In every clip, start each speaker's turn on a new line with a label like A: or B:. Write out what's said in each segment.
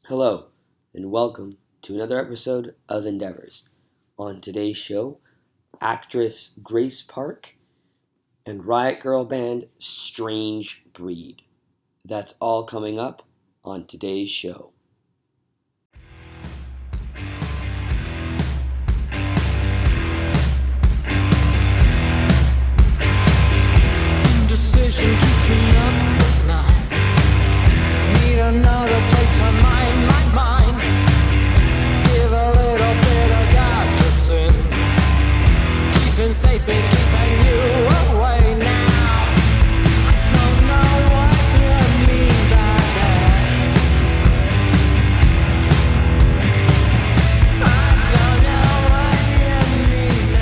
A: Hello, and welcome to another episode of Endeavors. On today's show, actress Grace Park and Riot Grrrl band Strange Breed. That's all coming up on today's show.
B: Indecision keeps me up at night. Need another place to mind my mind. Give a little bit of God to sin. Keeping safe is keeping you away now. I don't know what you mean by that. I don't know what you mean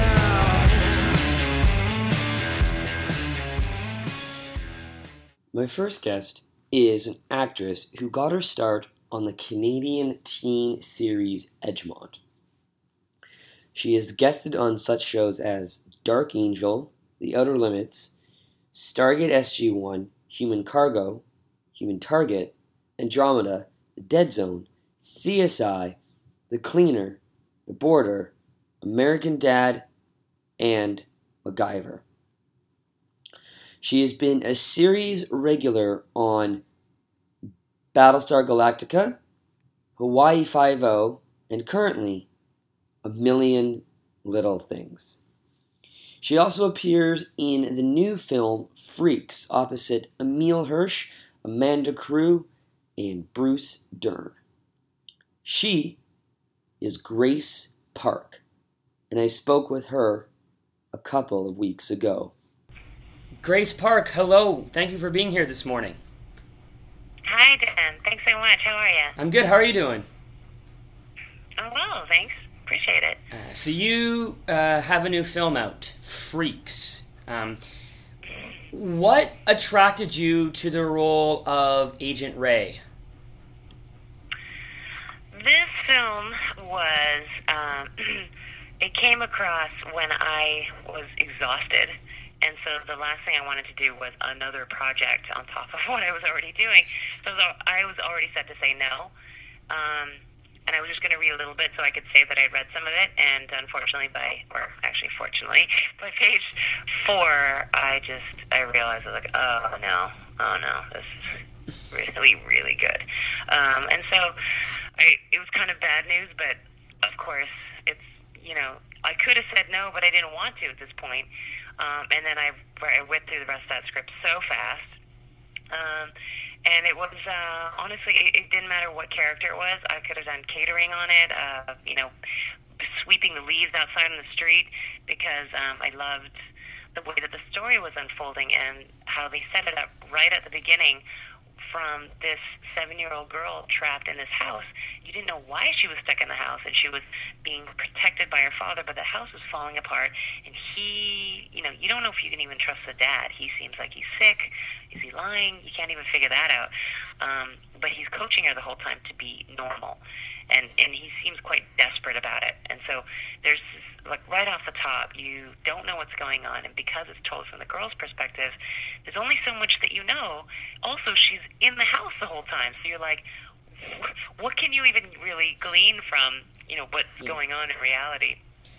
B: now.
A: My first guest is an actress who got her start on the Canadian teen series Edgemont. She has guested on such shows as Dark Angel, The Outer Limits, Stargate SG-1, Human Cargo, Human Target, Andromeda, The Dead Zone, CSI, The Cleaner, The Border, American Dad, and MacGyver. She has been a series regular on Battlestar Galactica, Hawaii Five-0, and currently A Million Little Things. She also appears in the new film Freaks opposite Emile Hirsch, Amanda Crew, and Bruce Dern. She is Grace Park, and I spoke with her a couple of weeks ago. Grace Park, hello. Thank you for being here this morning.
C: Hi, Dan. Thanks so much. How are you?
A: I'm good. How are you doing?
C: Oh, well, thanks. Appreciate it.
A: So you have a new film out, Freaks. What attracted you to the role of Agent Ray?
C: This film was, it came across when I was exhausted. And so the last thing I wanted to do was another project on top of what I was already doing. So I was already set to say no. And I was just going to read a little bit so I could say that I read some of it. And unfortunately, fortunately, by page 4, I realized, I was like, oh no, this is really, really good. And so it was kind of bad news, but of course, it's, I could have said no, but I didn't want to at this point. And then I went through the rest of that script so fast. And it was, honestly, it didn't matter what character it was. I could have done catering on it, sweeping the leaves outside on the street, because I loved the way that the story was unfolding and how they set it up right at the beginning from this 7-year-old girl trapped in this house. You didn't know why she was stuck in the house, and she was being protected by her father, but the house was falling apart, and he, you don't know if you can even trust the dad. He seems like he's sick. Is he lying? You can't even figure that out. But he's coaching her the whole time to be normal, and he seems quite desperate about it. And so there's this, like, right off the top, you don't know what's going on, and because it's told from the girl's perspective, there's only so much that you know. Also, she's in the house the whole time, so you're like, what can you even really glean from, what's going on in reality?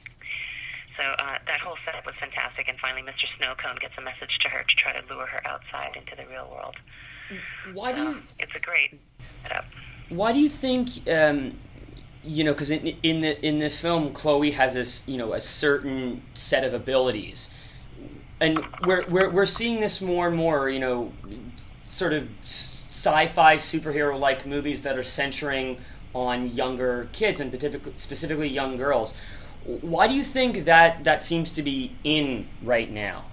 C: So that whole setup was fantastic, and finally Mr. Snowcone gets a message to her to try to lure her outside into the real world.
A: Why do you...
C: It's a great setup.
A: Why do you think... because in the film, Chloe has a certain set of abilities, and we're seeing this more and more. Sort of sci-fi superhero-like movies that are centering on younger kids and specifically young girls. Why do you think that seems to be in right now?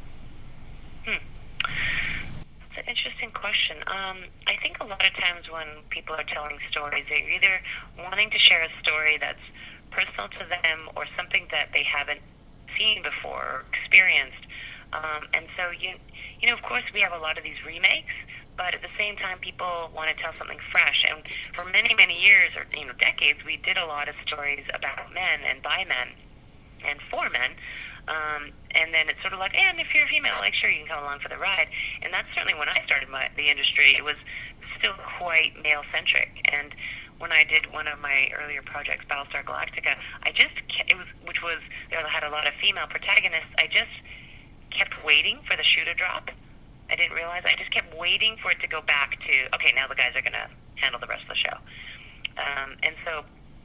C: That's an interesting question. I think a lot of times when people are telling stories, they're either wanting to share a story that's personal to them or something that they haven't seen before or experienced. And so, of course, we have a lot of these remakes, but at the same time, people want to tell something fresh. And for many, many years, or decades, we did a lot of stories about men and by men and for men. And then it's sort of like, and if you're a female, like, sure, you can come along for the ride. And that's certainly when I started the industry. It was still quite male-centric. And when I did one of my earlier projects, Battlestar Galactica, which was, it had a lot of female protagonists, I just kept waiting for the shoe to drop. I didn't realize, I just kept waiting for it to go back to, okay, now the guys are going to handle the rest of the show. And so,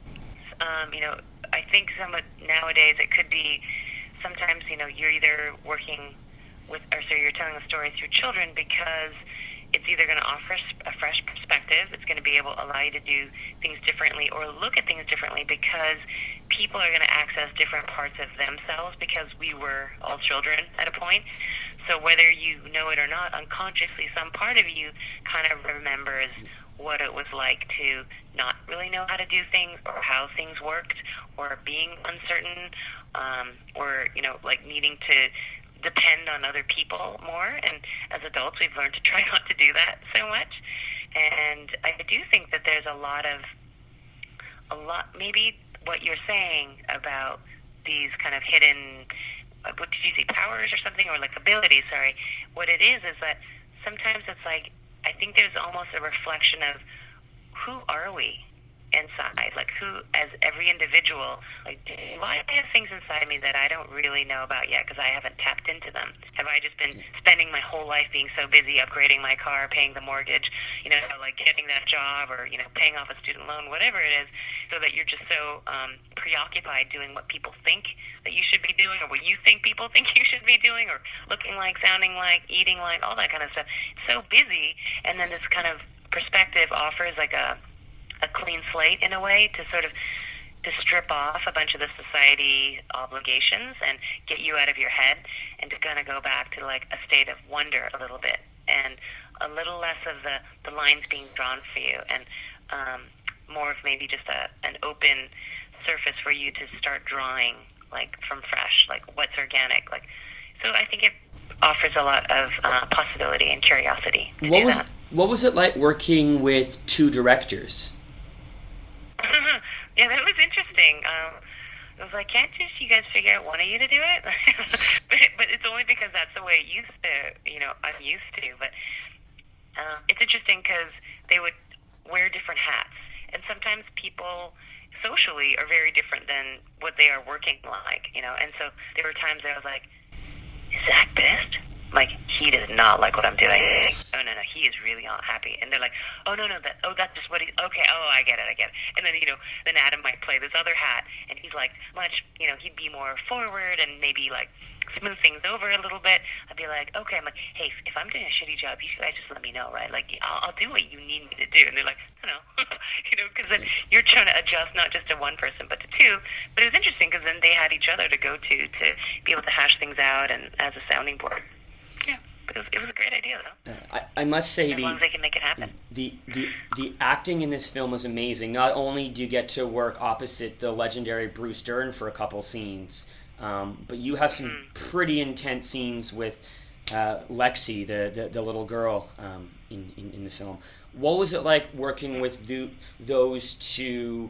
C: I think nowadays it could be, sometimes, you're either working with, or so you're telling a story through children because it's either going to offer a fresh perspective, it's going to be able to allow you to do things differently or look at things differently because people are going to access different parts of themselves because we were all children at a point. So whether you know it or not, unconsciously, some part of you kind of remembers what it was like to not really know how to do things or how things worked or being uncertain or, like needing to depend on other people more. And as adults, we've learned to try not to do that so much. And I do think that there's a lot, maybe what you're saying about these kind of hidden, what did you say, powers or something, or like abilities, sorry. What it is that sometimes it's like, I think there's almost a reflection of who are we inside, like who, as every individual, like, do I have things inside me that I don't really know about yet because I haven't tapped into them? Have I just been spending my whole life being so busy upgrading my car, paying the mortgage, like getting that job or, paying off a student loan, whatever it is, so that you're just so preoccupied doing what people think that you should be doing or what you think people think you should be doing or looking like, sounding like, eating like, all that kind of stuff. It's so busy, and then this kind of perspective offers like a clean slate in a way to sort of to strip off a bunch of the society obligations and get you out of your head and to kind of go back to like a state of wonder a little bit and a little less of the lines being drawn for you and more of maybe just an open surface for you to start drawing like from fresh, like what's organic. Like, so I think it offers a lot of possibility and curiosity to do that.
A: What was it like working with two directors?
C: Yeah, that was interesting. It was like, can't just you guys figure out one of you to do it? but it's only because that's the way it used to, I'm used to. But it's interesting because they would wear different hats. And sometimes people socially are very different than what they are working like, And so there were times that I was like, is Zach pissed? Like, he does not like what I'm doing. Oh, no, he is really not happy. And they're like, oh, no, that's just what okay, I get it. And then, then Adam might play this other hat, and he's like, much, he'd be more forward and maybe, like, smooth things over a little bit. I'd be like, okay, I'm like, hey, if I'm doing a shitty job, you guys just let me know, right? Like, I'll do what you need me to do. And they're like, no, because then you're trying to adjust not just to one person, but to two. But it was interesting because then they had each other to go to be able to hash things out and as a sounding board. Yeah, it was a great idea, though.
A: I must say,
C: as long as they can make it happen.
A: The acting in this film was amazing. Not only do you get to work opposite the legendary Bruce Dern for a couple scenes, but you have some pretty intense scenes with Lexi, the little girl, in the film. What was it like working with those two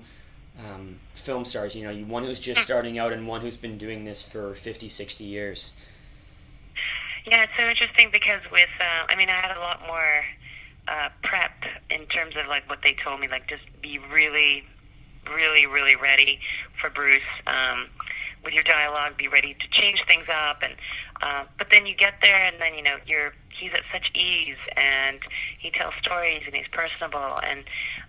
A: film stars? One who's just starting out and one who's been doing this for 50, 60 years.
C: Yeah, it's so interesting because with, I had a lot more prep in terms of like what they told me, like just be really, really, really ready for Bruce with your dialogue, be ready to change things up, and but then you get there and then he's at such ease and he tells stories and he's personable and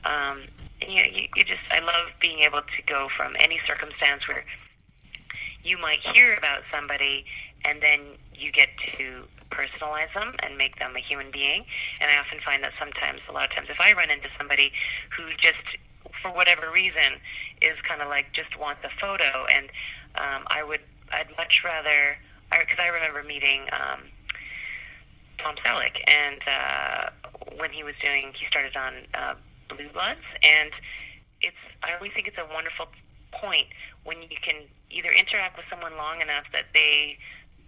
C: you just, I love being able to go from any circumstance where you might hear about somebody and then you get to personalize them and make them a human being. And I often find that a lot of times, if I run into somebody who just, for whatever reason, is kind of like just wants a photo, and I'd much rather, because I remember meeting Tom Selleck, and when he started on Blue Bloods, and I always think it's a wonderful point when you can either interact with someone long enough that they,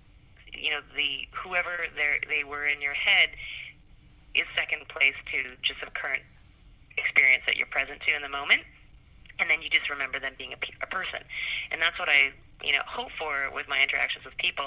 C: whoever they were in your head is second place to just a current experience that you're present to in the moment, and then you just remember them being a person. And that's what I, hope for with my interactions with people.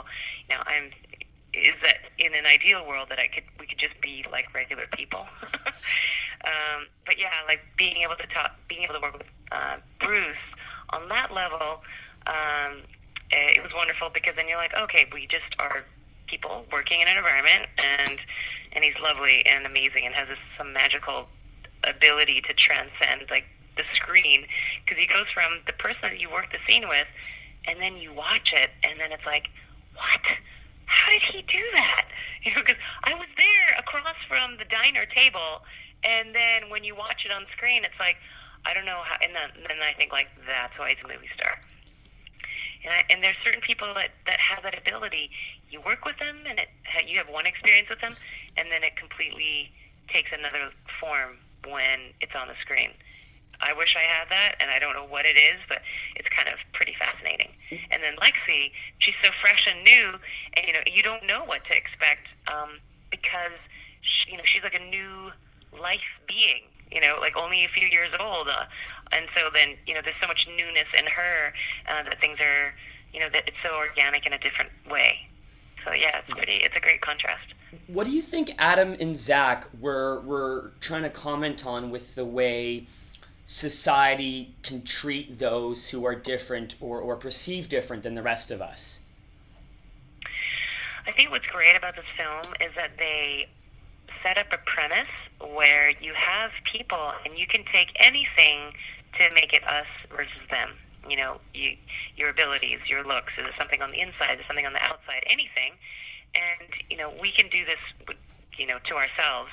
C: Is that in an ideal world that we could just be like regular people. But yeah, like being able to being able to work with Bruce on that level, it was wonderful because then you're like, okay, we just are people working in an environment, and he's lovely and amazing and has some magical ability to transcend like the screen, because he goes from the person that you work the scene with, and then you watch it, and then it's like, what? How did he do that? You know, because I was there across from the diner table, and then when you watch it on screen, it's like, I don't know how. And then I think like, that's why he's a movie star. And there's certain people that have that ability. You work with them, and you have one experience with them, and then it completely takes another form when it's on the screen. I wish I had that, and I don't know what it is, but it's kind of pretty fascinating. And then Lexi, she's so fresh and new, and you don't know what to expect because she's like a new life being, like only a few years old, and so then there's so much newness in her that things are that it's so organic in a different way. So yeah, it's a great contrast.
D: What do you think Adam and Zach were trying to comment on with the way society can treat those who are different or perceive different than the rest of us?
C: I think what's great about this film is that they set up a premise where you have people and you can take anything to make it us versus them. Your abilities, your looks, is it something on the inside, is it something on the outside, anything. And, we can do this, to ourselves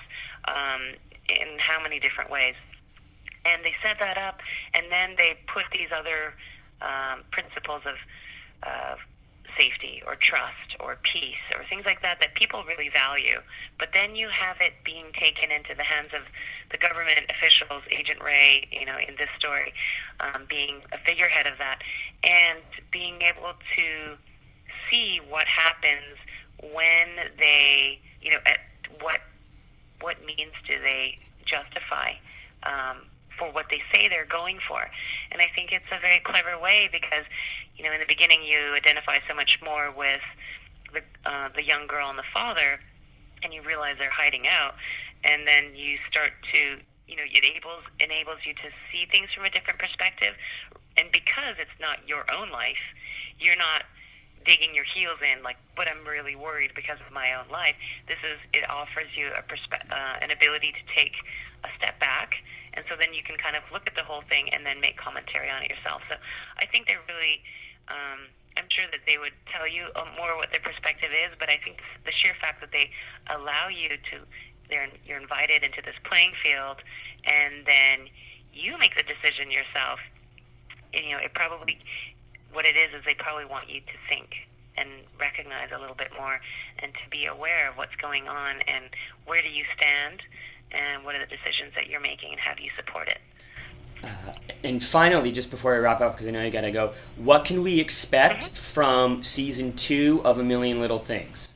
C: in how many different ways. And they set that up, and then they put these other principles of safety or trust or peace or things like that people really value. But then you have it being taken into the hands of the government officials, Agent Ray, in this story, being a figurehead of that, and being able to see what happens when they, at what means do they justify for what they say they're going for. And I think it's a very clever way because, in the beginning you identify so much more with the young girl and the father, and you realize they're hiding out, and then you start to, it enables you to see things from a different perspective. And because it's not your own life, you're not digging your heels in like, but I'm really worried because of my own life. It offers you an ability to take a step back, and so then you can kind of look at the whole thing and then make commentary on it yourself. So I think they're really, I'm sure that they would tell you more what their perspective is, but I think the sheer fact that they allow you to, you're invited into this playing field, and then you make the decision yourself. It probably, what it is they probably want you to think and recognize a little bit more and to be aware of what's going on and where do you stand and what are the decisions that you're making and how do you support it.
D: And finally, just before I wrap up, because I know you gotta go, what can we expect from season 2 of A Million Little Things?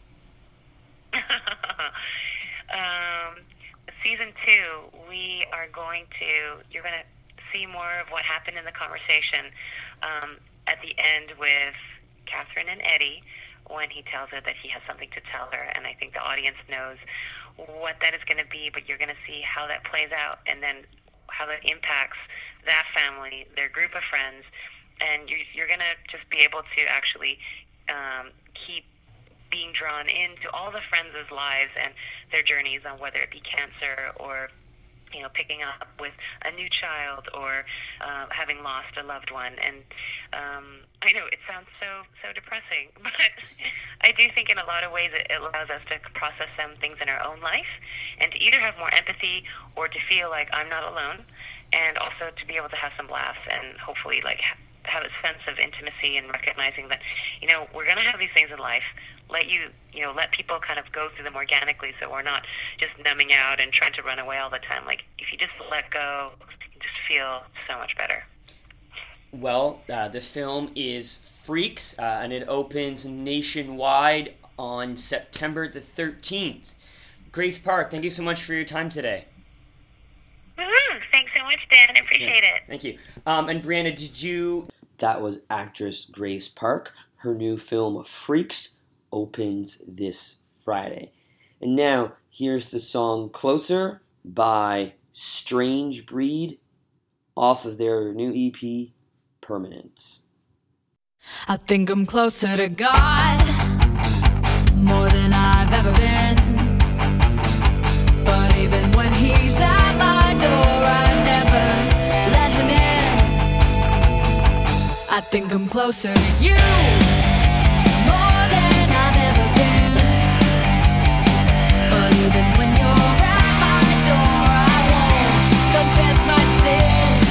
C: Season 2, you're going to see more of what happened in the conversation at the end with Catherine and Eddie when he tells her that he has something to tell her, and I think the audience knows what that is going to be, but you're going to see how that plays out and then how that impacts that family, their group of friends, and you're going to just be able to actually keep being drawn into all the friends' lives and their journeys on whether it be cancer or picking up with a new child or having lost a loved one. And I know it sounds so depressing, but I do think in a lot of ways it allows us to process some things in our own life and to either have more empathy or to feel like I'm not alone, and also to be able to have some laughs and hopefully like have a sense of intimacy and recognizing that, we're going to have these things in life. Let people kind of go through them organically so we're not just numbing out and trying to run away all the time. Like, if you just let go, you just feel so much better.
D: Well, the film is Freaks, and it opens nationwide on September the 13th. Grace Park, thank you so much for your time today.
C: Thanks so much, Dan. I appreciate it.
D: Thank you. And Brianna, did you...
A: That was actress Grace Park. Her new film, Freaks, opens this Friday. And now, here's the song Closer by Strange Breed off of their new EP, Permanence.
E: I think I'm closer to God, more than I've ever been. But even when he's at my door, I never let him in. I think I'm closer to you, more than I've ever been. But even when you're at my door, I won't confess my sins.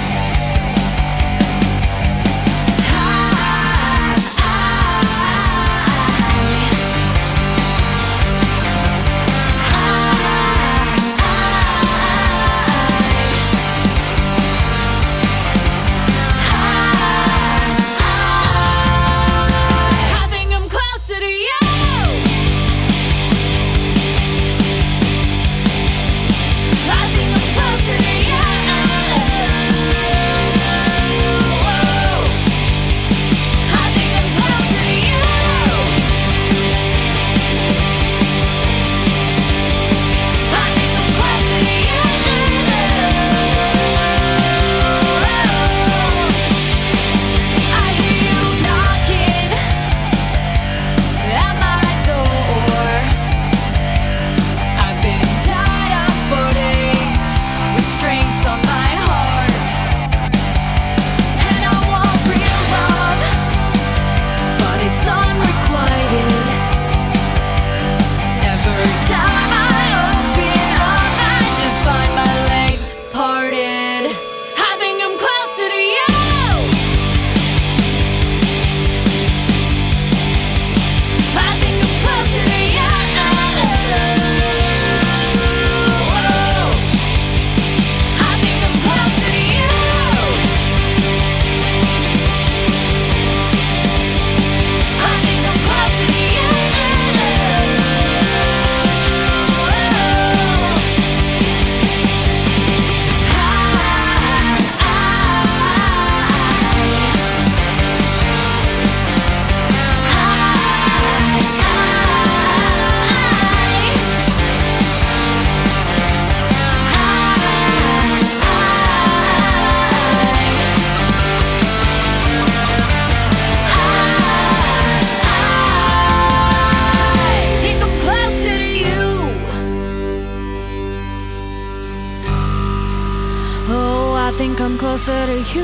E: I think I'm closer to you.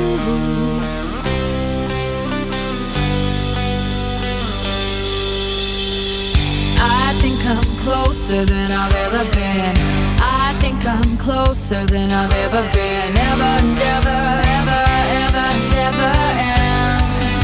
E: I think I'm closer than I've ever been. I think I'm closer than I've ever been. Ever, never, ever, ever, never am.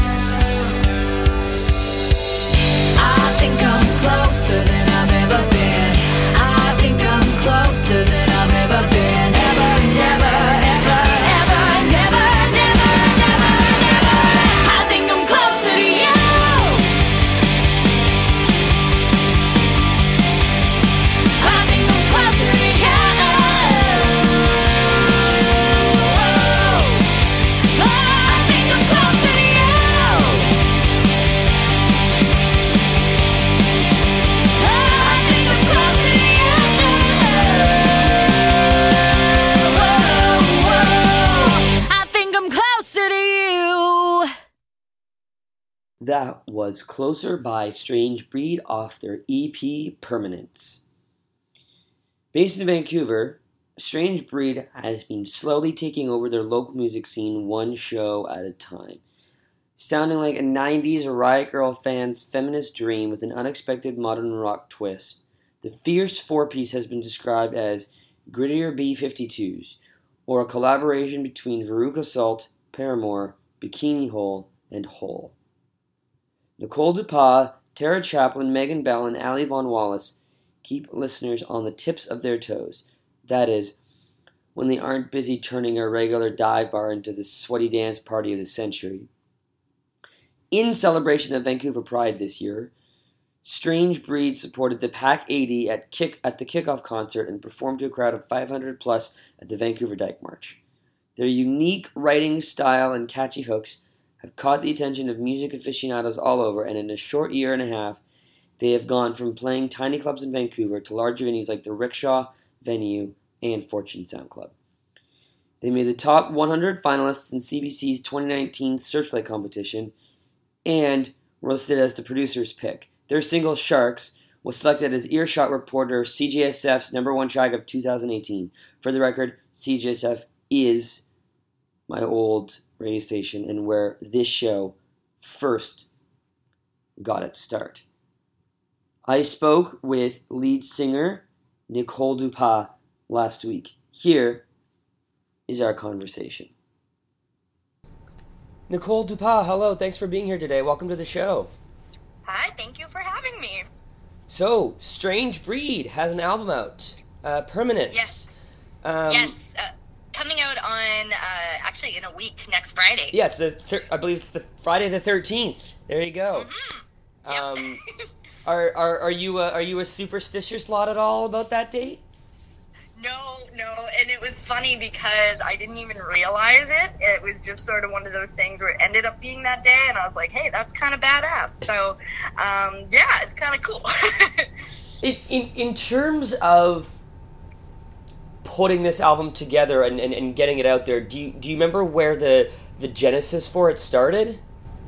E: I think I'm closer than I've ever been. I think I'm closer than I've ever been. Ever, never, ever, ever, never, never, never, never. I think I'm closer to you. I think I'm closer to you. I think I'm closer to you. I think I'm closer to you. I think I'm closer to you.
A: That was Closer by Strange Breed off their EP Permanence. Based in Vancouver, Strange Breed has been slowly taking over their local music scene one show at a time. Sounding like a 90s Riot Girl fan's feminist dream with an unexpected modern rock twist, the fierce four-piece has been described as grittier B-52s, or a collaboration between Veruca Salt, Paramore, Bikini Hole, and Hole. Nicole DuPas, Tara Chaplin, Megan Bell, and Ali Von Wallace keep listeners on the tips of their toes. That is, when they aren't busy turning a regular dive bar into the sweaty dance party of the century. In celebration of Vancouver Pride this year, Strange Breed supported the Pack 80 at the kickoff concert and performed to a crowd of 500 plus at the Vancouver Dyke March. Their unique writing style and catchy hooks have caught the attention of music aficionados all over, and in a short year and a half, they have gone from playing tiny clubs in Vancouver to larger venues like the Rickshaw Venue and Fortune Sound Club. They made the top 100 finalists in CBC's 2019 Searchlight competition and were listed as the producer's pick. Their single, Sharks, was selected as Earshot Reporter CJSF's #1 track of 2018. For the record, CJSF is my old radio station and where this show first got its start. I spoke with lead singer Nicole Dupas last week. Here is our conversation. Nicole Dupas, hello. Thanks for being here today. Welcome to the show.
F: Hi, thank you for having me.
A: So, Strange Breed has an album out, Permanence.
F: Yes. Coming out on, actually in a week, next Friday.
A: Yeah, it's I believe it's the Friday the 13th. There you go.
F: Mm-hmm. Yep.
A: Are you a superstitious lot at all about that date?
F: No, and it was funny because I didn't even realize it. It was just sort of one of those things where it ended up being that day, and I was like, hey, that's kind of badass. So, yeah, it's kind of cool.
A: In terms of putting this album together and getting it out there, do you remember where the genesis for it started?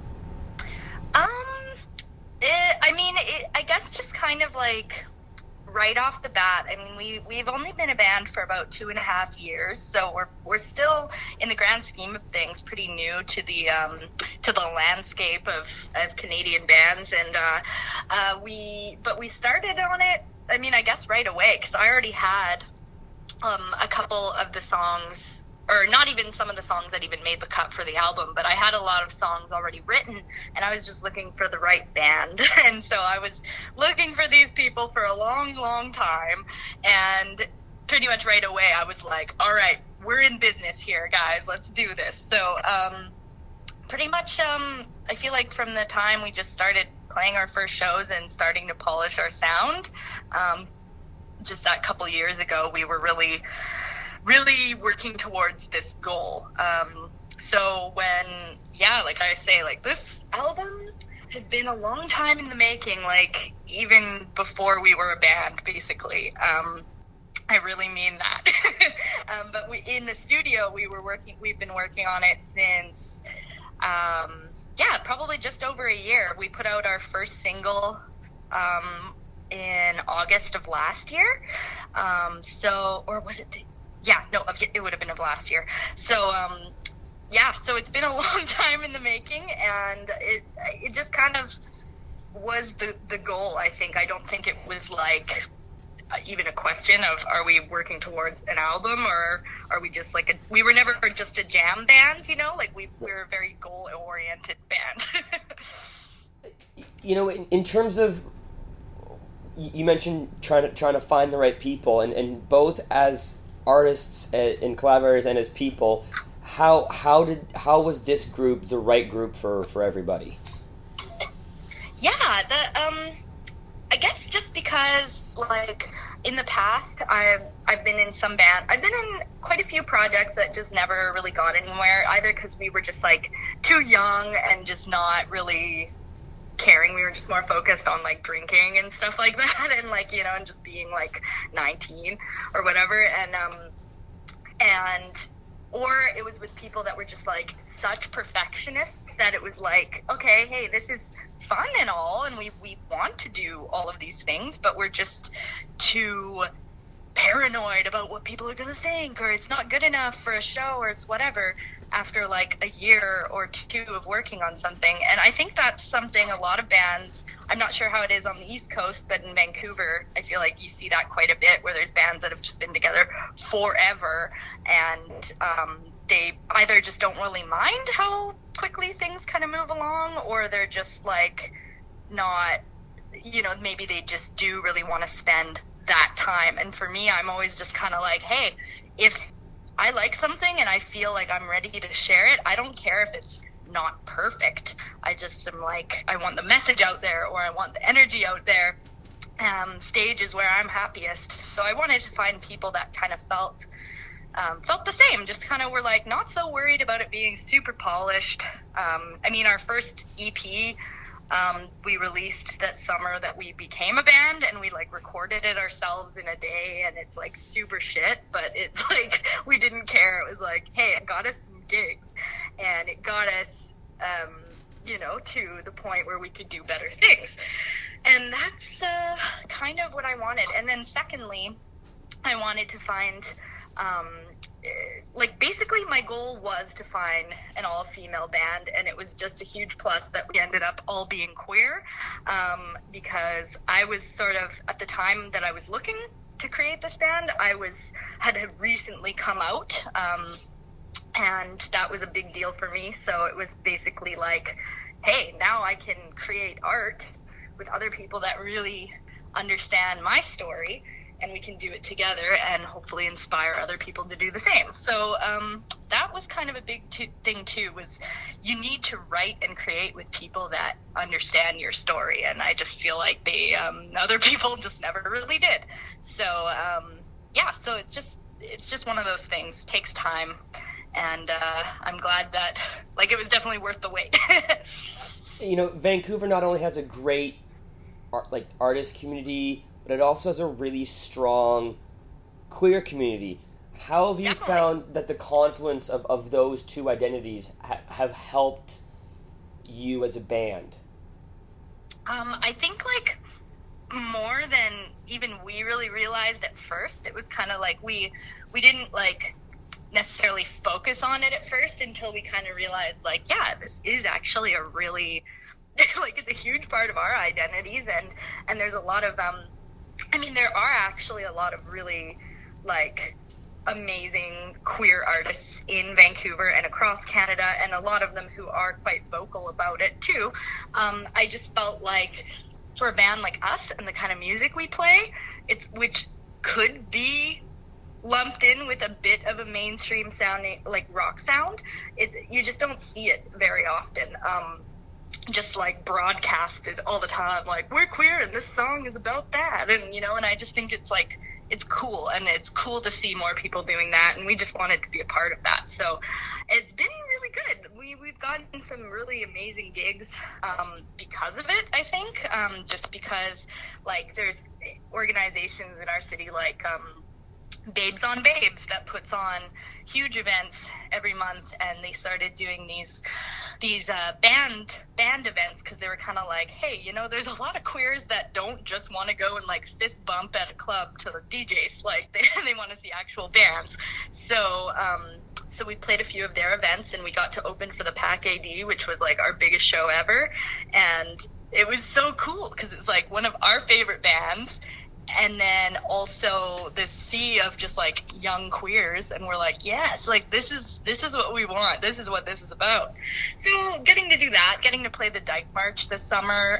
F: I guess just kind of like right off the bat. I mean, we've only been a band for about 2.5 years, so we're still, in the grand scheme of things, pretty new to the landscape of Canadian bands, and we started on it. I mean, I guess right away, because I already had a couple of the songs, or not even some of the songs that even made the cut for the album, but I had a lot of songs already written, and I was just looking for the right band. And so I was looking for these people for a long, long time, and pretty much right away I was like, all right, we're in business here, guys, let's do this. So pretty much I feel like from the time we just started playing our first shows and starting to polish our sound, just that couple years ago, we were really working towards this goal. So when, like I say, like this album has been a long time in the making, like even before we were a band, basically. I really mean that. But in the studio, we've been working on it since, probably just over a year. We put out our first single, in August of last year. Or was it it would have been of last year. So, so it's been a long time in the making, and it just kind of was the goal, I think. I don't think it was like even a question of, are we working towards an album, or are we just like we were never just a jam band, like we're a very goal-oriented band.
A: In terms of, you mentioned trying to find the right people, and both as artists and collaborators and as people, how was this group the right group for everybody?
F: I guess just because, like, in the past I've been in some band, I've been in quite a few projects that just never really got anywhere, either because we were just like too young and just not really caring. We were just more focused on like drinking and stuff like that, and like, and just being like 19 or whatever, and or it was with people that were just like such perfectionists that it was like, okay, hey, this is fun and all, and we want to do all of these things, but we're just too paranoid about what people are going to think, or it's not good enough for a show, or it's whatever, after like a year or two of working on something. And I think that's something a lot of bands, I'm not sure how it is on the East Coast, but in Vancouver, I feel like you see that quite a bit, where there's bands that have just been together forever, and they either just don't really mind how quickly things kind of move along, or they're just like not, maybe they just do really want to spend that time. And for me, I'm always just kind of like, hey, if I like something and I feel like I'm ready to share it, I don't care if it's not perfect. I just am like, I want the message out there, or I want the energy out there. Stage is where I'm happiest. So I wanted to find people that kind of felt the same, just kind of were like not so worried about it being super polished. Our first EP, We released that summer that we became a band, and we like recorded it ourselves in a day, and it's like super shit, but it's like we didn't care. It was like, hey, it got us some gigs, and it got us to the point where we could do better things. And that's kind of what I wanted. And then secondly, I wanted to find basically my goal was to find an all-female band, and it was just a huge plus that we ended up all being queer, because I was sort of, at the time that I was looking to create this band, I had recently come out, and that was a big deal for me. So it was basically like, hey, now I can create art with other people that really understand my story, and we can do it together and hopefully inspire other people to do the same. So that was kind of a big thing too, was you need to write and create with people that understand your story, and I just feel like other people just never really did. So so it's just one of those things. It takes time, and I'm glad that it was definitely worth the wait.
A: Vancouver not only has a great artist community, but it also has a really strong queer community. How have you found that the confluence of those two identities have helped you as a band?
F: I think more than even we really realized at first. It was kind of like we didn't necessarily focus on it at first until we kind of realized this is actually a really it's a huge part of our identities, and there's a lot of there are actually a lot of really amazing queer artists in Vancouver and across Canada, and a lot of them who are quite vocal about it too. I just felt like for a band like us and the kind of music we play, which could be lumped in with a bit of a mainstream sounding rock sound, you just don't see it very often. Just broadcasted all the time, we're queer and this song is about that, and I just think it's cool, and it's cool to see more people doing that, and we just wanted to be a part of that. So it's been really good. We've gotten some really amazing gigs because of it, I think, just because there's organizations in our city Babes on Babes that puts on huge events every month, and they started doing these band events because they were kind of hey, there's a lot of queers that don't just want to go and fist bump at a club to the DJs, they want to see actual bands. So we played a few of their events, and we got to open for the Pack AD, which was our biggest show ever, and it was so cool because it's one of our favorite bands. And then also this sea of just young queers, and we're yes, this is what we want. This is what this is about. So getting to do that, getting to play the Dyke March this summer,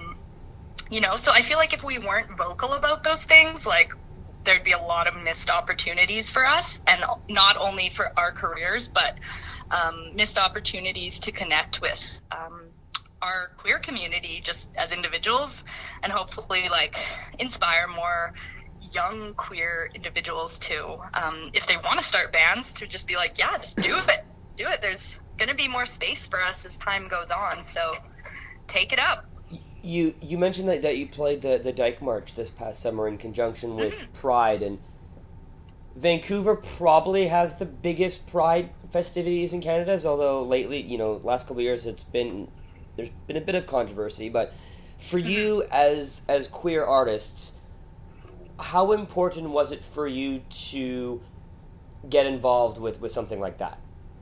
F: so I feel if we weren't vocal about those things, there'd be a lot of missed opportunities for us, and not only for our careers, but missed opportunities to connect with our queer community just as individuals, and hopefully inspire more young queer individuals to if they want to start bands, to just be just do it. There's gonna be more space for us as time goes on, so take it up.
A: You mentioned that you played the Dyke March this past summer in conjunction with Pride, and Vancouver probably has the biggest Pride festivities in Canada, although lately, last couple of years there's been a bit of controversy. But for you as queer artists, how important was it for you to get involved with something like that?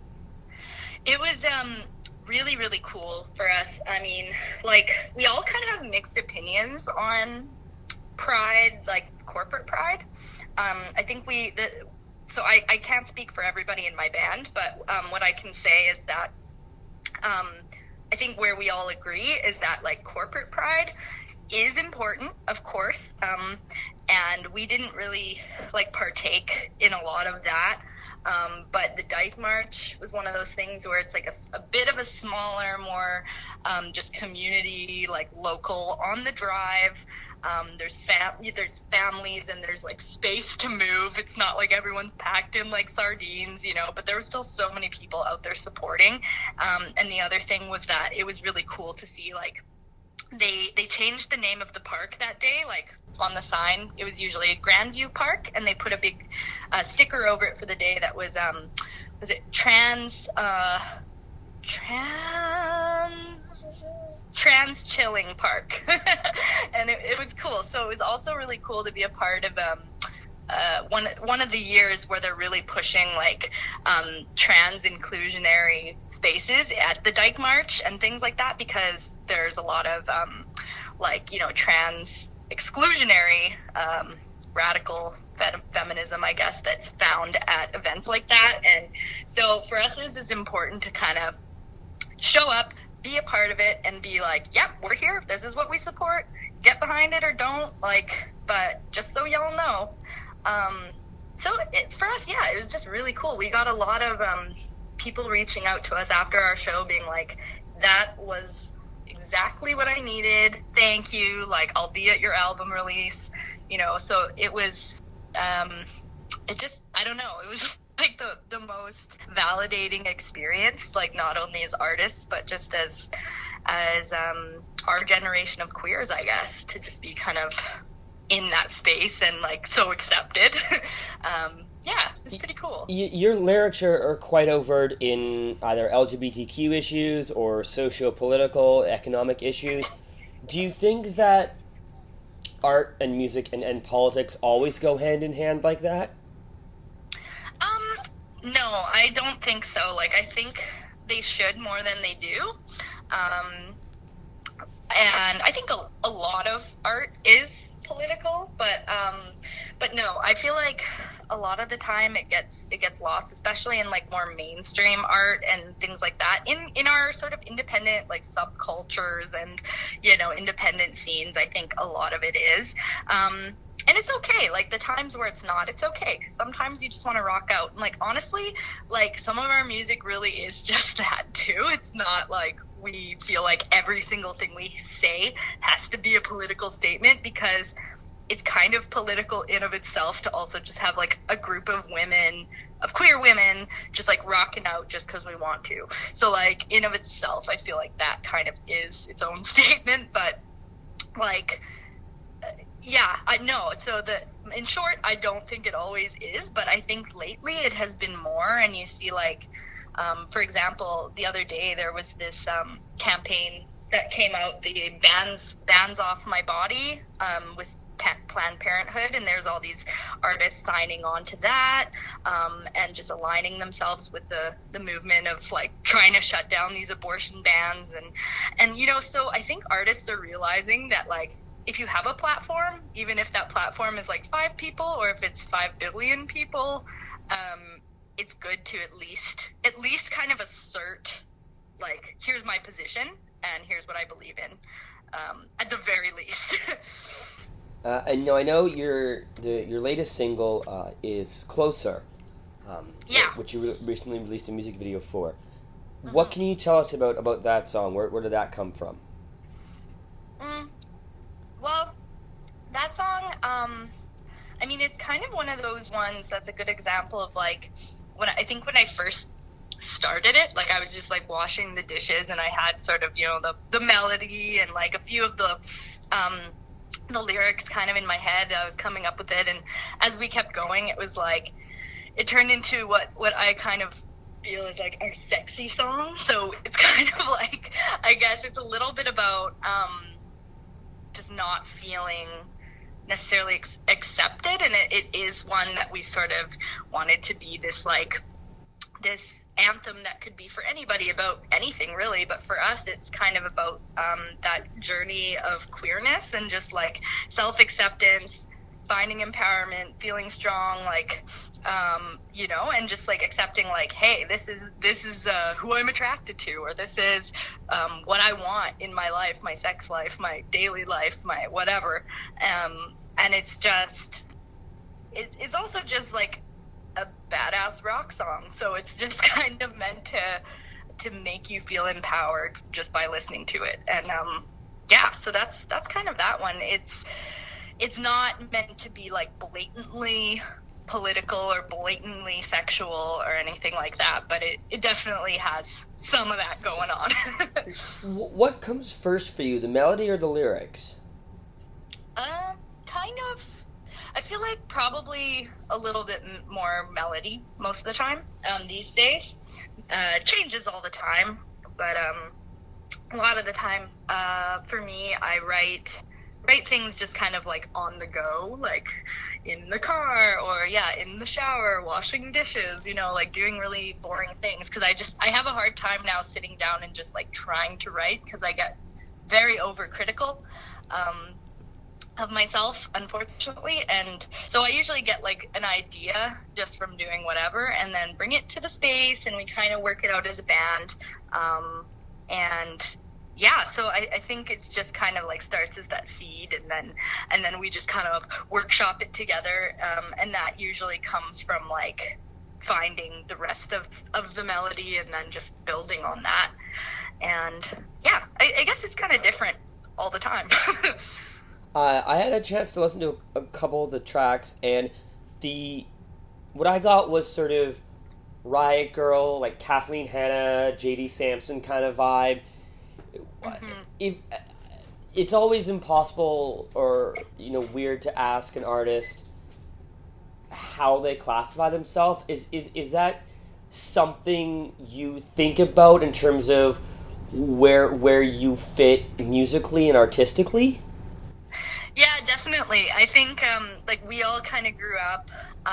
F: It was really, really cool for us. We all kind of have mixed opinions on Pride, corporate Pride. I think so I can't speak for everybody in my band, but what I can say is that I think where we all agree is that corporate pride is important, of course, and we didn't really partake in a lot of that, but the Dyke March was one of those things where it's a bit of a smaller, more just community, local, on the drive. There's families, and there's space to move. It's not everyone's packed in sardines, but there were still so many people out there supporting. And the other thing was that it was really cool to see they changed the name of the park that day, like on the sign. It was usually Grandview Park, and they put a big sticker over it for the day that was it trans chilling park. And it was cool. So it was also really cool to be a part of one of the years where they're really pushing like trans inclusionary spaces at the Dyke March and things like that, because there's a lot of trans exclusionary radical feminism, I guess, that's found at events like that. And so for us, it was important to kind of show up, be a part of it, and be like, yep, we're here, this is what we support, get behind it or don't, but just so y'all know. For us, it was just really cool. We got a lot of people reaching out to us after our show being like, that was exactly what I needed, thank you, I'll be at your album release, so it was, I don't know, it was like the most validating experience, not only as artists, but just as our generation of queers, I guess, to just be kind of in that space and so accepted. It's pretty cool.
A: Your lyrics are quite overt in either LGBTQ issues or socio-political, economic issues. Do you think that art and music and politics always go hand in hand like that?
F: No, I don't think so. I think they should more than they do. And I think a lot of art is political, but no, I feel like a lot of the time it gets lost, especially in more mainstream art and things like that. In our sort of independent subcultures and independent scenes, I think a lot of it is. And it's okay, the times where it's not, it's okay, because sometimes you just want to rock out. And, honestly, some of our music really is just that, too. It's not we feel like every single thing we say has to be a political statement, because it's kind of political in of itself to also just have, a group of women, of queer women, just, rocking out just because we want to. So, in of itself, I feel like that kind of is its own statement, but, I know. So in short, I don't think it always is, but I think lately it has been more. And you see, for example, the other day there was this campaign that came out, the Bans Off My Body, with Planned Parenthood, and there's all these artists signing on to that, and just aligning themselves with the movement of trying to shut down these abortion bans, and so I think artists are realizing that if you have a platform, even if that platform is 5 people or if it's 5 billion people, it's good to at least kind of assert here's my position and here's what I believe in, at the very least.
A: And I know your latest single is Closer, which you recently released a music video for. Mm-hmm. What can you tell us about that song? Where did that come from?
F: Well, that song, it's kind of one of those ones that's a good example of when I first started it, I was just washing the dishes, and I had sort of the melody and a few of the lyrics kind of in my head. I was coming up with it, and as we kept going, it was it turned into what I kind of feel is our sexy song. So it's kind of I guess it's a little bit about just not feeling necessarily accepted, and it is one that we sort of wanted to be this this anthem that could be for anybody about anything really, but for us it's kind of about that journey of queerness and just self-acceptance, finding empowerment, feeling strong, and just accepting hey, this is who I'm attracted to, or this is what I want in my life, my sex life, my daily life, my whatever, and it's just it's also just a badass rock song, so it's just kind of meant to make you feel empowered just by listening to it. And so that's kind of that one. It's not meant to be blatantly political or blatantly sexual or anything like that, but it definitely has some of that going on.
A: What comes first for you, the melody or the lyrics?
F: Kind of. I feel like probably a little bit more melody most of the time these days. Changes all the time, but a lot of the time, for me, I write things just kind of like on the go, like in the car or in the shower, washing dishes, like doing really boring things, because I have a hard time now sitting down and just like trying to write, because I get very overcritical of myself, unfortunately. And so I usually get like an idea just from doing whatever and then bring it to the space, and we kind of work it out as a band. So I think it's just kind of like starts as that seed, and then we just kind of workshop it together, and that usually comes from like finding the rest of the melody and then just building on that. And I guess it's kind of different all the time.
A: I had a chance to listen to a couple of the tracks, and what I got was sort of Riot Girl, like Kathleen Hanna, J.D. Samson kind of vibe. Mm-hmm. It's always impossible or weird to ask an artist how they classify themselves. Is that something you think about in terms of where you fit musically and artistically?
F: Yeah, definitely. I think like we all kind of grew up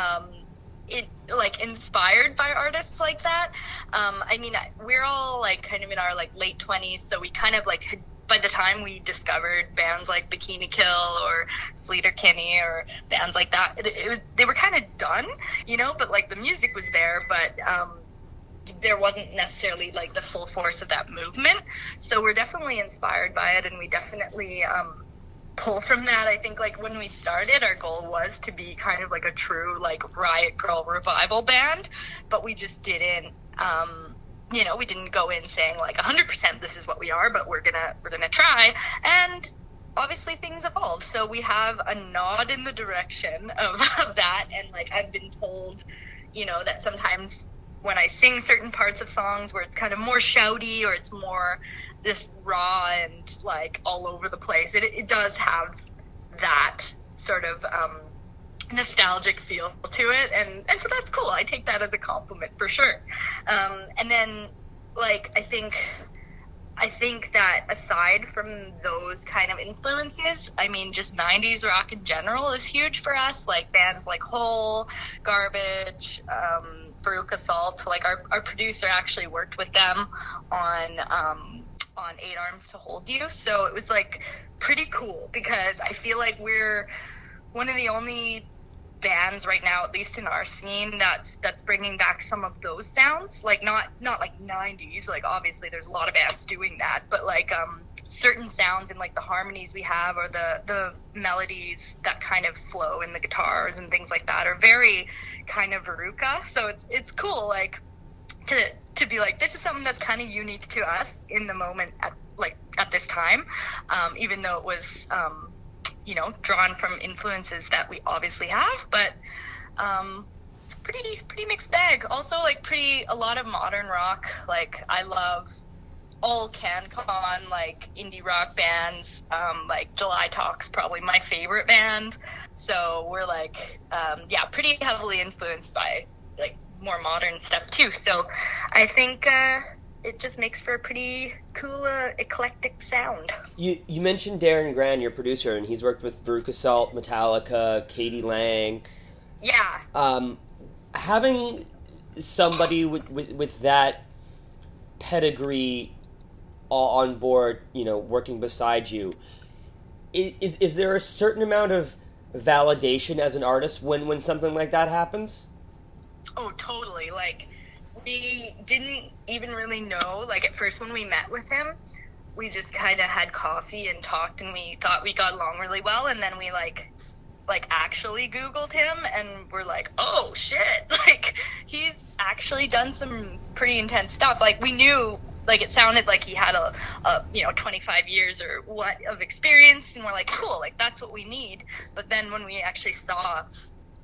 F: inspired by artists like that. I mean, we're all like kind of in our like late 20s, so we kind of like by the time we discovered bands like Bikini Kill or Sleater Kinney or bands like that, they were kind of done, but like the music was there, but there wasn't necessarily like the full force of that movement. So we're definitely inspired by it, and we definitely pull from that. I think like when we started, our goal was to be kind of like a true like Riot Girl revival band, but we just didn't we didn't go in saying like 100% this is what we are, but we're gonna try. And obviously things evolve, so we have a nod in the direction of that. And like I've been told that sometimes when I sing certain parts of songs where it's kind of more shouty or it's more this raw and like all over the place, it does have that sort of nostalgic feel to it, and so that's cool. I take that as a compliment for sure. And then like I think that aside from those kind of influences, I mean, just 90s rock in general is huge for us, like bands like Hole, Garbage, Veruca Salt. Like our producer actually worked with them on 8 Arms to Hold You, so it was like pretty cool, because I feel like we're one of the only bands right now, at least in our scene, that's bringing back some of those sounds, like not like 90s, like obviously there's a lot of bands doing that, but like certain sounds and like the harmonies we have, or the melodies that kind of flow in the guitars and things like that, are very kind of Veruca. So it's cool, like to be like, this is something that's kind of unique to us in the moment at this time, even though it was drawn from influences that we obviously have, but pretty mixed bag. Also like a lot of modern rock. Like I love all CanCon, like indie rock bands, like July Talk's probably my favorite band. So we're like pretty heavily influenced by like more modern stuff too. So I think it just makes for a pretty cool, eclectic sound.
A: You mentioned Darren Gran, your producer, and he's worked with Veruca Salt, Metallica, Katie Lang.
F: Yeah.
A: Having somebody with that pedigree on board, working beside you, is there a certain amount of validation as an artist when something like that happens?
F: Oh, totally. Like, we didn't even really know, like, at first when we met with him, we just kind of had coffee and talked, and we thought we got along really well, and then we, like actually Googled him, and we're like, oh, shit, like, he's actually done some pretty intense stuff. Like, we knew, like, it sounded like he had a 25 years or what of experience, and we're like, cool, like, that's what we need. But then when we actually saw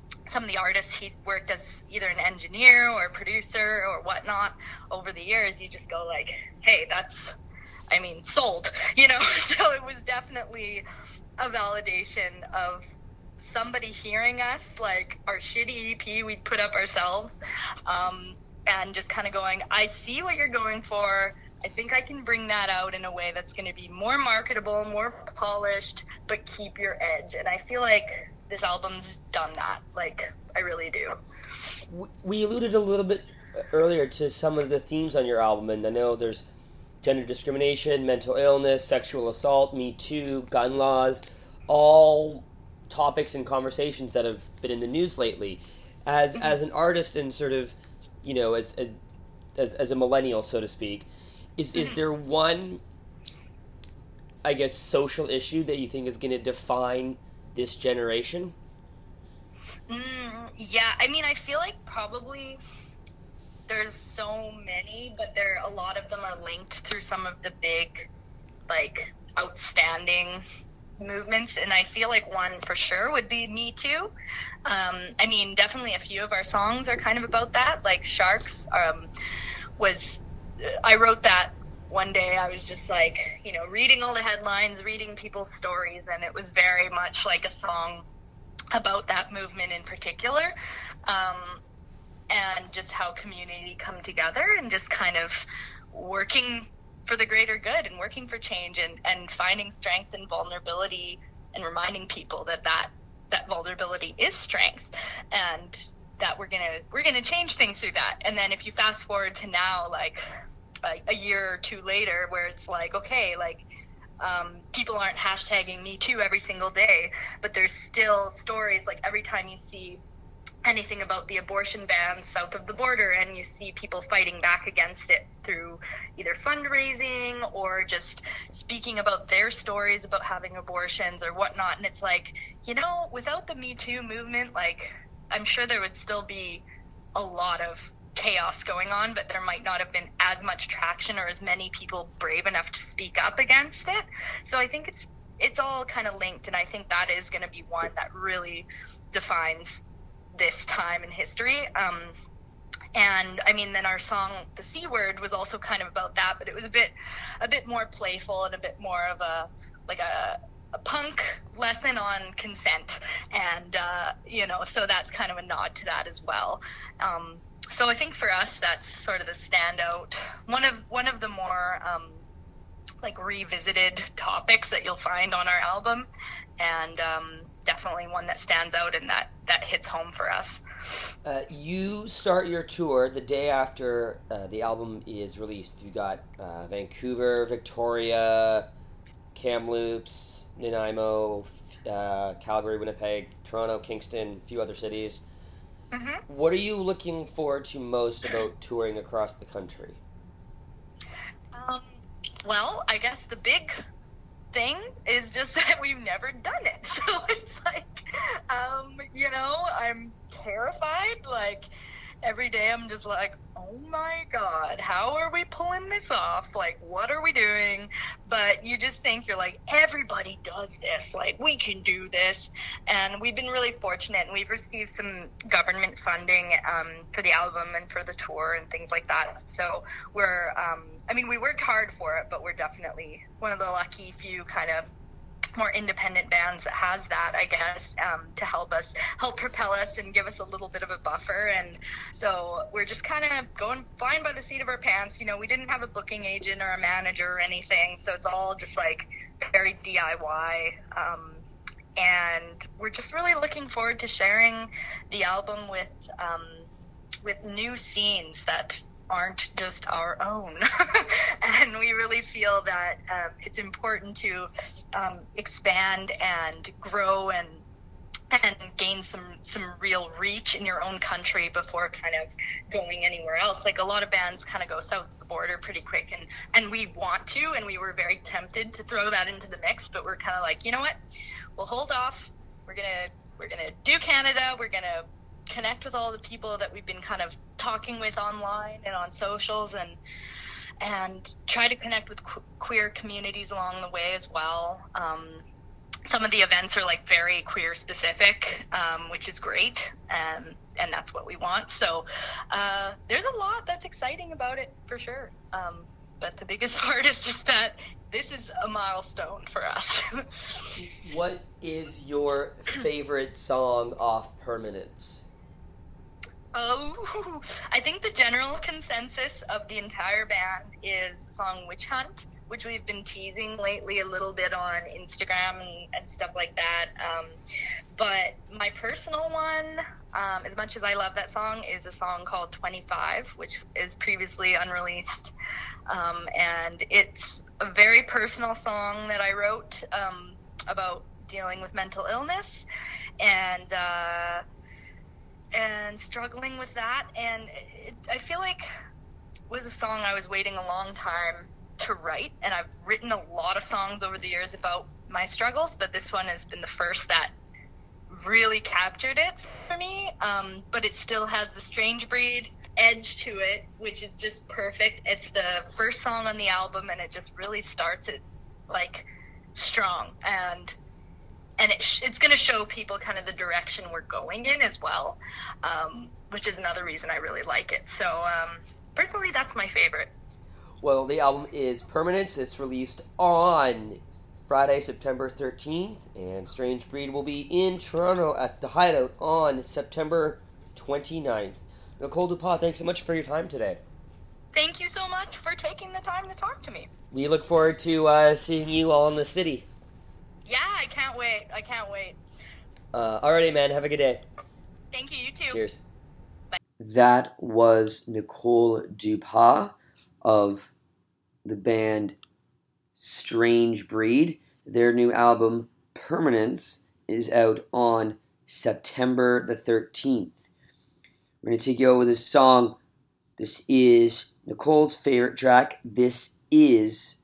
F: some of the artists he worked as either an engineer or producer or whatnot over the years, you just go like, hey, that's, I mean, sold, you know? So it was definitely a validation of somebody hearing us, like our shitty EP we'd put up ourselves, and just kind of going, I see what you're going for. I think I can bring that out in a way that's going to be more marketable, more polished, but keep your edge. And I feel like this album's done that. Like, I really do.
G: We alluded a little bit earlier to some of the themes on your album, and I know there's gender discrimination, mental illness, sexual assault, Me Too, gun laws, all topics and conversations that have been in the news lately. As an artist and sort of, you know, as a millennial, so to speak, is there one, I guess, social issue that you think is going to define this generation?
F: Yeah, I mean, I feel like probably there's so many, but a lot of them are linked through some of the big, like, outstanding movements, and I feel like one for sure would be Me Too. I mean, definitely a few of our songs are kind of about that, like Sharks I wrote that one day. I was just like, you know, reading all the headlines, reading people's stories, and it was very much like a song about that movement in particular, and just how community come together and just kind of working for the greater good and working for change and finding strength and vulnerability and reminding people that vulnerability is strength and that we're gonna change things through that. And then if you fast forward to now, like a year or two later, where it's like, okay, like people aren't hashtagging Me Too every single day, but there's still stories, like every time you see anything about the abortion ban south of the border and you see people fighting back against it through either fundraising or just speaking about their stories about having abortions or whatnot. And it's like, you know, without the Me Too movement, like, I'm sure there would still be a lot of chaos going on, but there might not have been as much traction or as many people brave enough to speak up against it. So I think it's all kind of linked, and I think that is going to be one that really defines this time in history. And I mean, then our song The C Word was also kind of about that, but it was a bit more playful and a bit more of a punk lesson on consent, and you know, so that's kind of a nod to that as well. So I think for us, that's sort of the standout, one of the more like revisited topics that you'll find on our album, and definitely one that stands out and that hits home for us.
G: You start your tour the day after the album is released. You got Vancouver, Victoria, Kamloops, Nanaimo, Calgary, Winnipeg, Toronto, Kingston, a few other cities. Mm-hmm. What are you looking forward to most about touring across the country?
F: Well, I guess the big thing is just that we've never done it. So it's like, you know, I'm terrified. Like, every day I'm just like, oh my God, how are we pulling this off? Like, what are we doing? But you just think, you're like, everybody does this. Like, we can do this. And we've been really fortunate, and we've received some government funding for the album and for the tour and things like that. So we're, I mean, we worked hard for it, but we're definitely one of the lucky few kind of more independent bands that has that, I guess, to help propel us and give us a little bit of a buffer. And so we're just kind of flying by the seat of our pants. You know, we didn't have a booking agent or a manager or anything, so it's all just like very DIY. And we're just really looking forward to sharing the album with new scenes that aren't just our own. And we really feel that it's important to expand and grow and gain some real reach in your own country before kind of going anywhere else. Like, a lot of bands kind of go south of the border pretty quick, and we want to, and we were very tempted to throw that into the mix, but we're kind of like, you know what, we'll hold off. We're gonna do Canada. We're gonna connect with all the people that we've been kind of talking with online and on socials, and try to connect with queer communities along the way as well. some of the events are like very queer specific, which is great, and that's what we want. So there's a lot that's exciting about it for sure. But the biggest part is just that this is a milestone for us.
G: What is your favorite song off Permanence?
F: Oh, I think the general consensus of the entire band is the song Witch Hunt, which we've been teasing lately a little bit on Instagram and stuff like that. But my personal one, as much as I love that song, is a song called 25, which is previously unreleased. And it's a very personal song that I wrote about dealing with mental illness and struggling with that. And I feel like it was a song I was waiting a long time to write, and I've written a lot of songs over the years about my struggles, but this one has been the first that really captured it for me. But it still has the Strange Breed edge to it, which is just perfect. It's the first song on the album, and it just really starts it like strong, and it's going to show people kind of the direction we're going in as well, which is another reason I really like it. So personally, that's my favorite.
G: Well, the album is Permanence. It's released on Friday, September 13th, and Strange Breed will be in Toronto at the Hideout on September 29th. Nicole Dupas, thanks so much for your time today.
F: Thank you so much for taking the time to talk to me.
G: We look forward to seeing you all in the city.
F: Yeah, I can't wait.
G: Alrighty, man. Have a good day.
F: Thank you. You too.
G: Cheers.
F: Bye.
A: That was Nicole Dupas of the band Strange Breed. Their new album, Permanence, is out on September the 13th. We're going to take you over this song. This is Nicole's favorite track. This is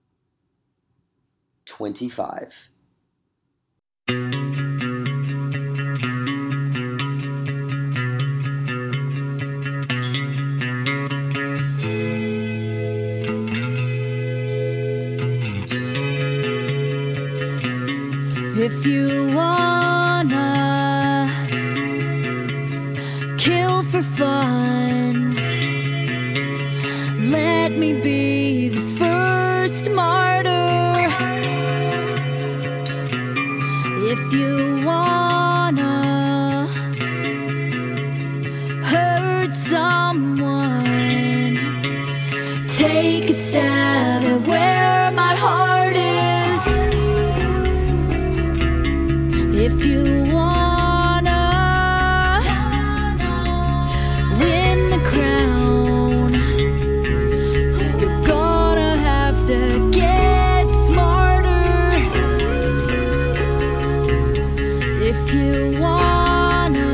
A: 25.
E: If you wanna kill for fun, let me be the first martyr. If you wanna hurt someone, take a stab at where my heart is. If you wanna win the crown, you're gonna have to get smarter. If you wanna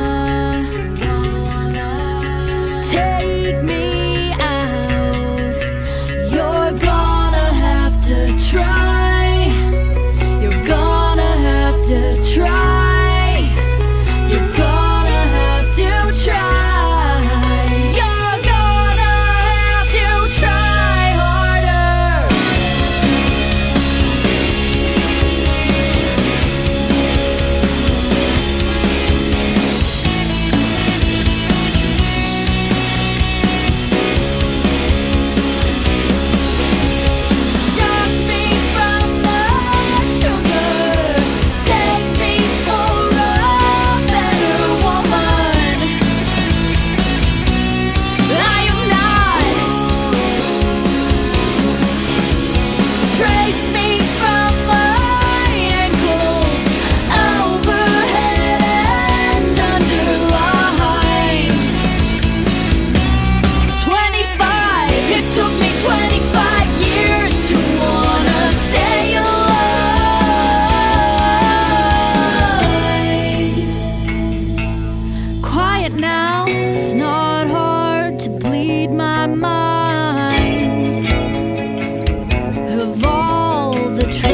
E: take me out, you're gonna have to try. You're gonna have to try. You're gonna have to try. You're gonna have to try harder. Shut me from the sugar. Take me for a better woman. I am not. Trace me from my ankles, overhead and underlined. 25. It took me 25 years to wanna stay alive. Quiet now, it's not hard to bleed my mind of all the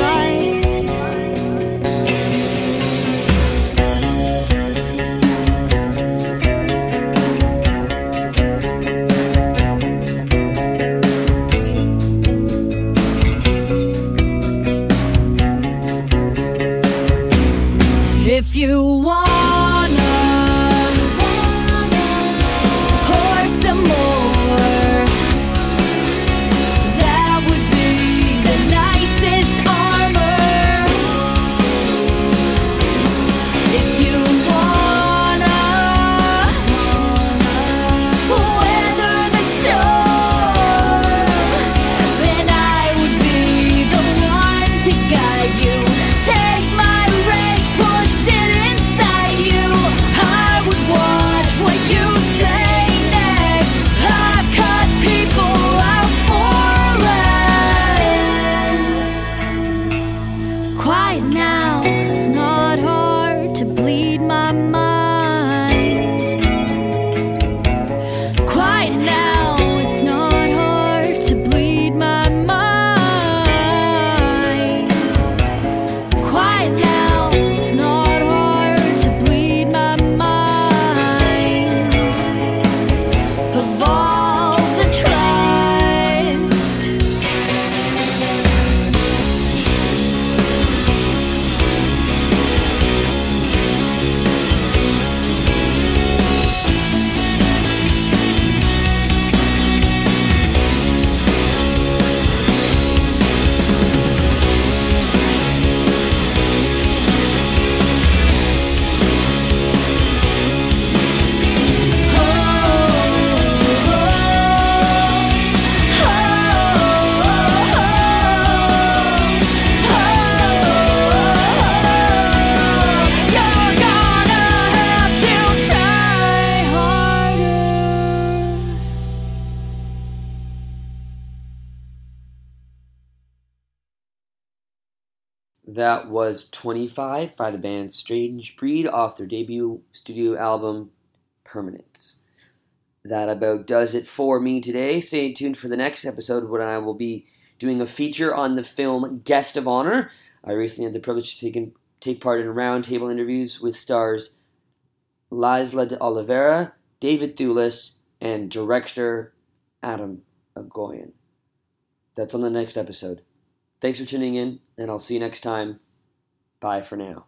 A: That was 25 by the band Strange Breed off their debut studio album, Permanence. That about does it for me today. Stay tuned for the next episode when I will be doing a feature on the film Guest of Honor. I recently had the privilege to take part in roundtable interviews with stars Liza de Oliveira, David Thewlis, and director Adam Agoyan. That's on the next episode. Thanks for tuning in, and I'll see you next time. Bye for now.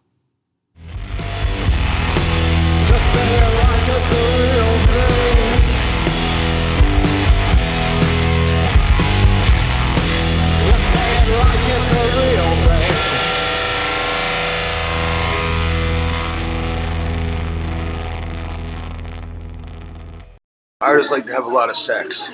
H: Artists like to have a lot of sex.